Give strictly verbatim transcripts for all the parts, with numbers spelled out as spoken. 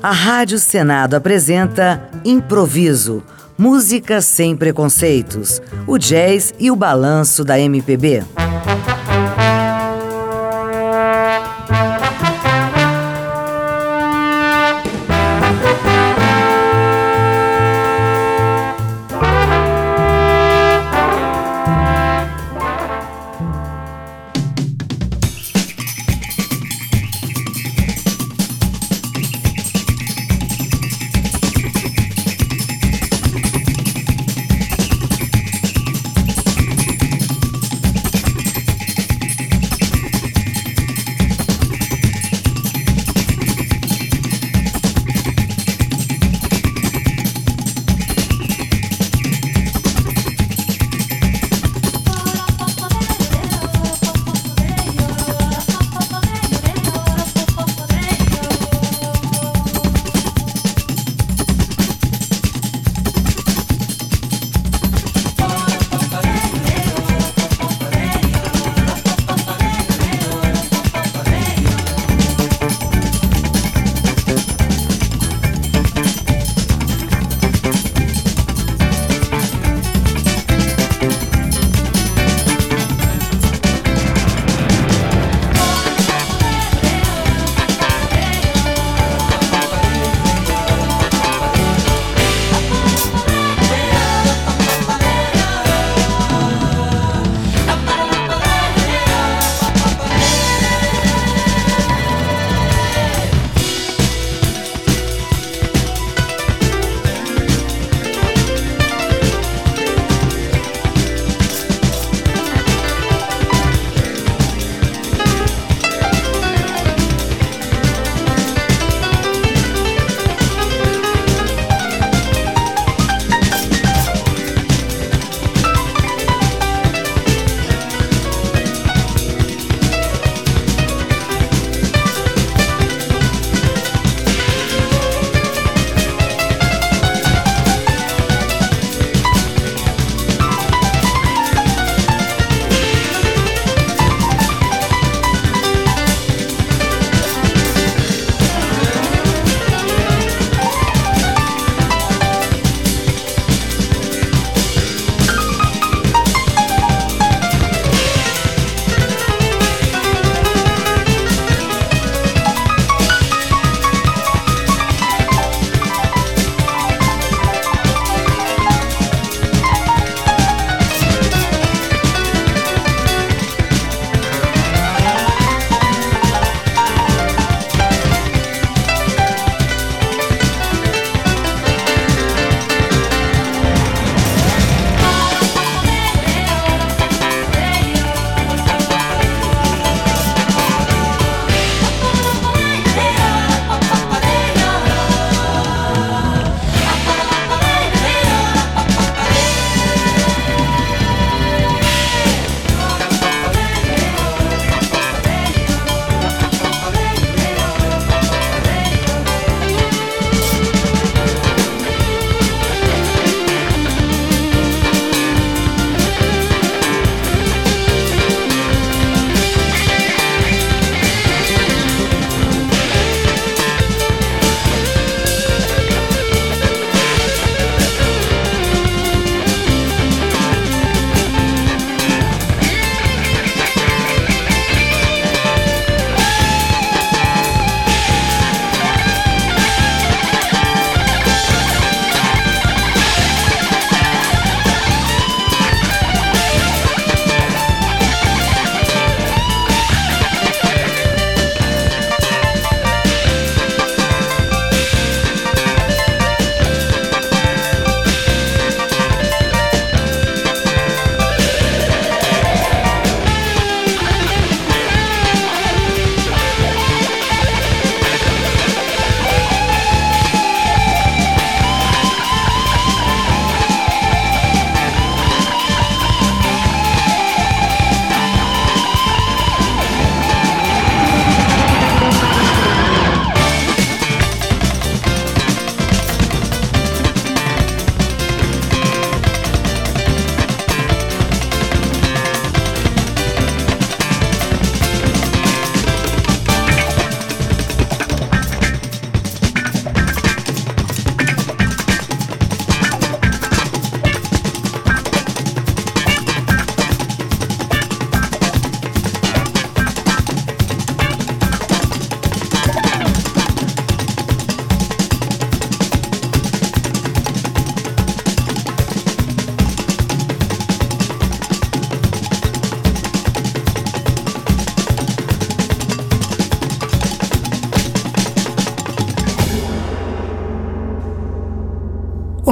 A Rádio Senado apresenta Improviso, música sem preconceitos, o jazz e o balanço da M P B.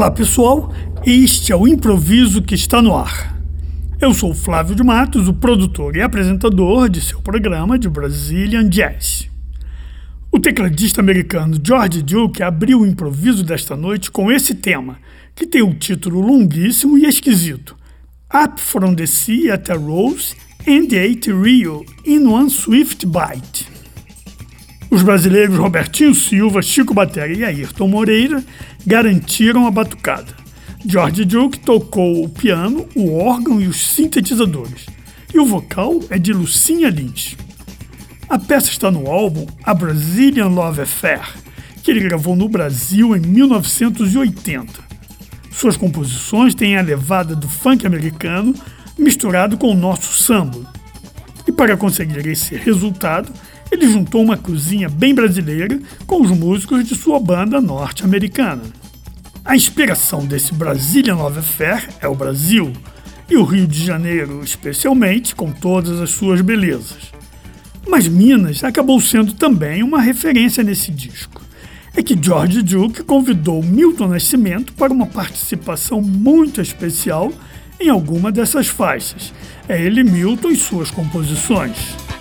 Olá pessoal, este é o Improviso que está no ar. Eu sou Flávio de Matos, o produtor e apresentador de seu programa de Brazilian Jazz. O tecladista americano George Duke abriu o improviso desta noite com esse tema, que tem um título longuíssimo e esquisito: Up from the Sea at a Rose and Eight Rio in One Swift Bite. Os brasileiros Robertinho Silva, Chico Batera e Ayrton Moreira garantiram a batucada. George Duke tocou o piano, o órgão e os sintetizadores, e o vocal é de Lucinha Lins. A peça está no álbum A Brazilian Love Affair, que ele gravou no Brasil em mil novecentos e oitenta. Suas composições têm a levada do funk americano misturado com o nosso samba. E para conseguir esse resultado, ele juntou uma cozinha bem brasileira com os músicos de sua banda norte-americana. A inspiração desse Brazilian Love Affair é o Brasil, e o Rio de Janeiro especialmente, com todas as suas belezas. Mas Minas acabou sendo também uma referência nesse disco. É que George Duke convidou Milton Nascimento para uma participação muito especial em alguma dessas faixas. É ele, Milton, e suas composições.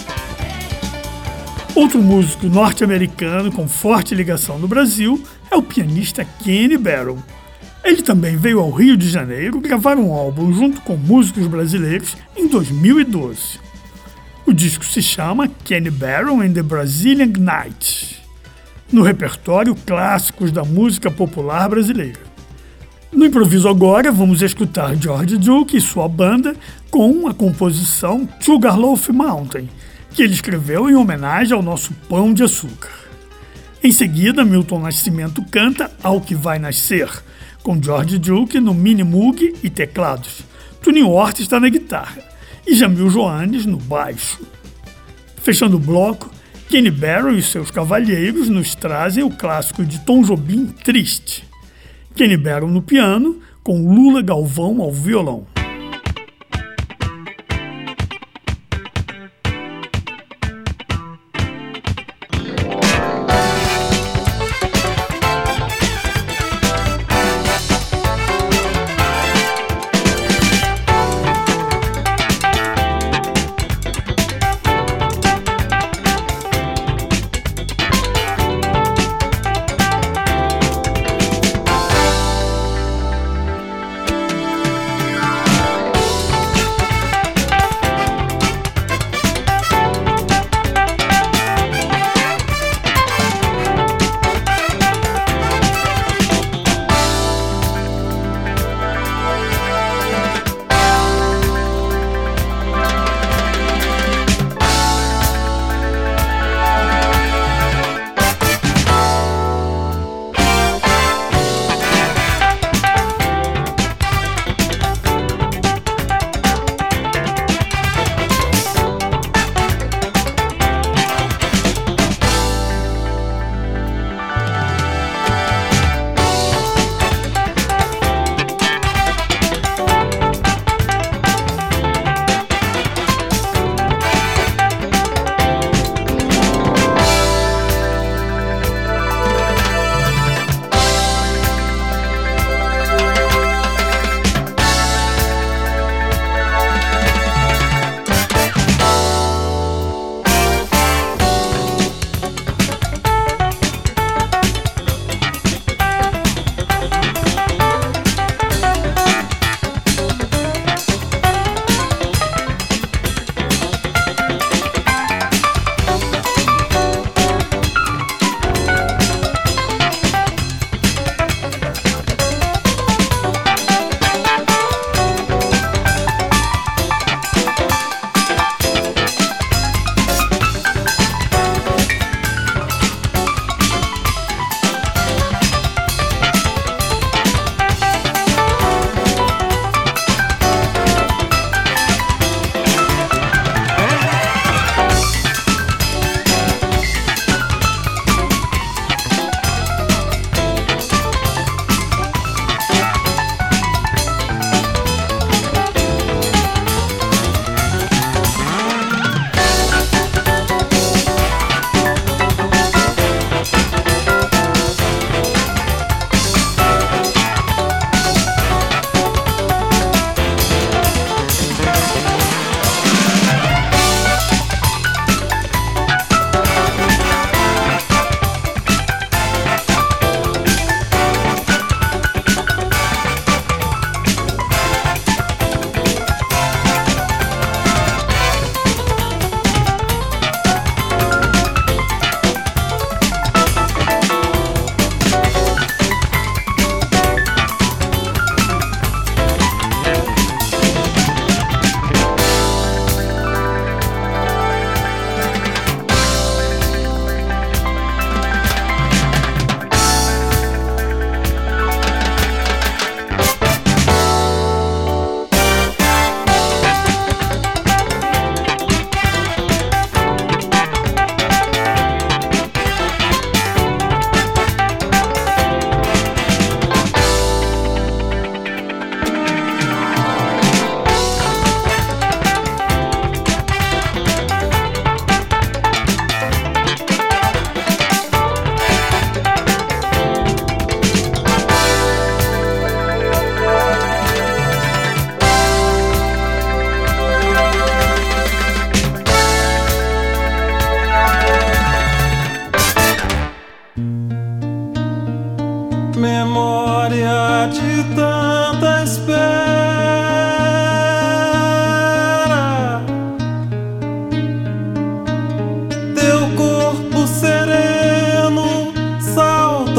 Outro músico norte-americano com forte ligação no Brasil é o pianista Kenny Barron. Ele também veio ao Rio de Janeiro gravar um álbum junto com músicos brasileiros em dois mil e doze. O disco se chama Kenny Barron and the Brazilian Night, no repertório Clássicos da Música Popular Brasileira. No improviso agora, vamos escutar George Duke e sua banda com a composição Sugarloaf Mountain, que ele escreveu em homenagem ao nosso pão de açúcar. Em seguida, Milton Nascimento canta Ao Que Vai Nascer, com George Duke no mini moog e teclados. Toninho Horta está na guitarra e Jamil Joanes no baixo. Fechando o bloco, Kenny Barron e seus cavalheiros nos trazem o clássico de Tom Jobim, Triste. Kenny Barron no piano, com Lula Galvão ao violão.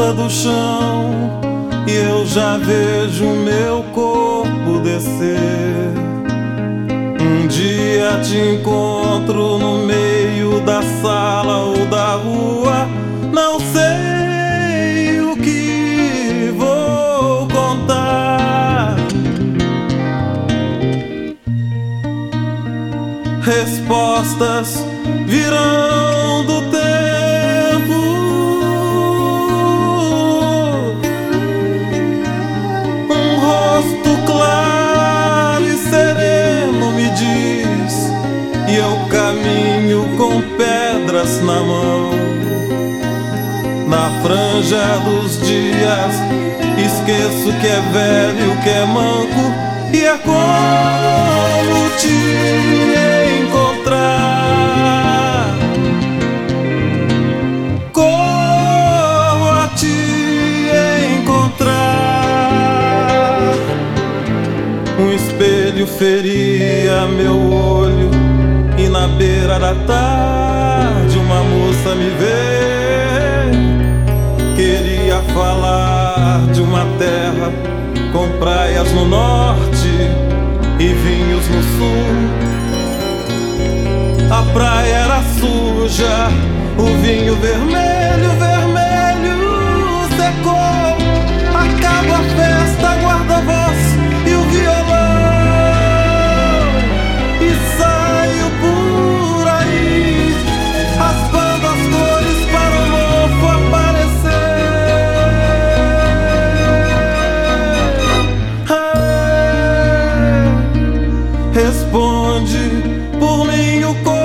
ponta do chão e eu já vejo meu corpo descer. Um dia te encontro no meio da sala ou da rua, não sei o que vou contar. Respostas virão do tempo. Um rosto claro e sereno me diz, e eu caminho com pedras na mão. Na franja dos dias esqueço que é velho, que é manco, e é como te encontrar. Como a te encontrar. Um espelho feria meu olho e na beira da tarde uma moça me vê. Queria falar de uma terra com praias no norte e vinhos no sul. A praia era suja, o vinho vermelho, vermelho secou. Acaba a festa, guarda a voz e o violão, e saio por aí, raspando as cores para o novo aparecer. Responde por mim o corpo,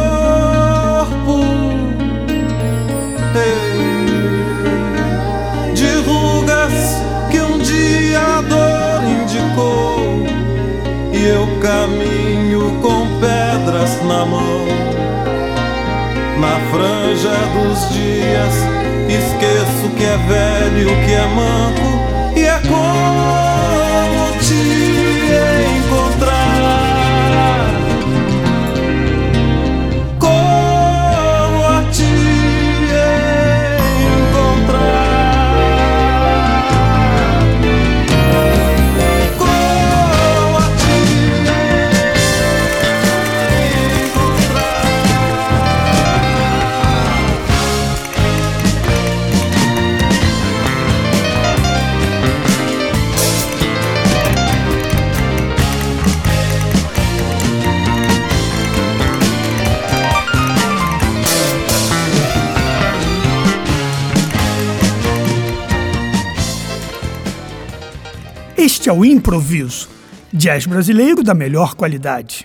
ei, de rugas que um dia a dor indicou, e eu caminho com pedras na mão. Na franja dos dias esqueço que é velho, que é manco, e é como te encontrar. Este é o Improviso, jazz brasileiro da melhor qualidade.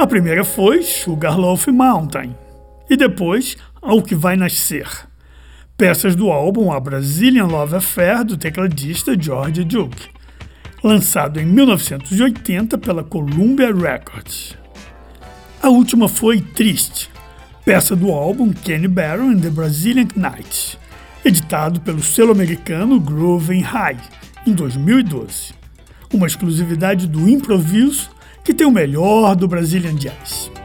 A primeira foi Sugarloaf Mountain e depois Ao Que Vai Nascer, peças do álbum A Brazilian Love Affair do tecladista George Duke, lançado em mil novecentos e oitenta pela Columbia Records. A última foi Triste, peça do álbum Kenny Barron and the Brazilian Knights, editado pelo selo americano Groovin' High em dois mil e doze, uma exclusividade do Improviso que tem o melhor do Brazilian Jazz.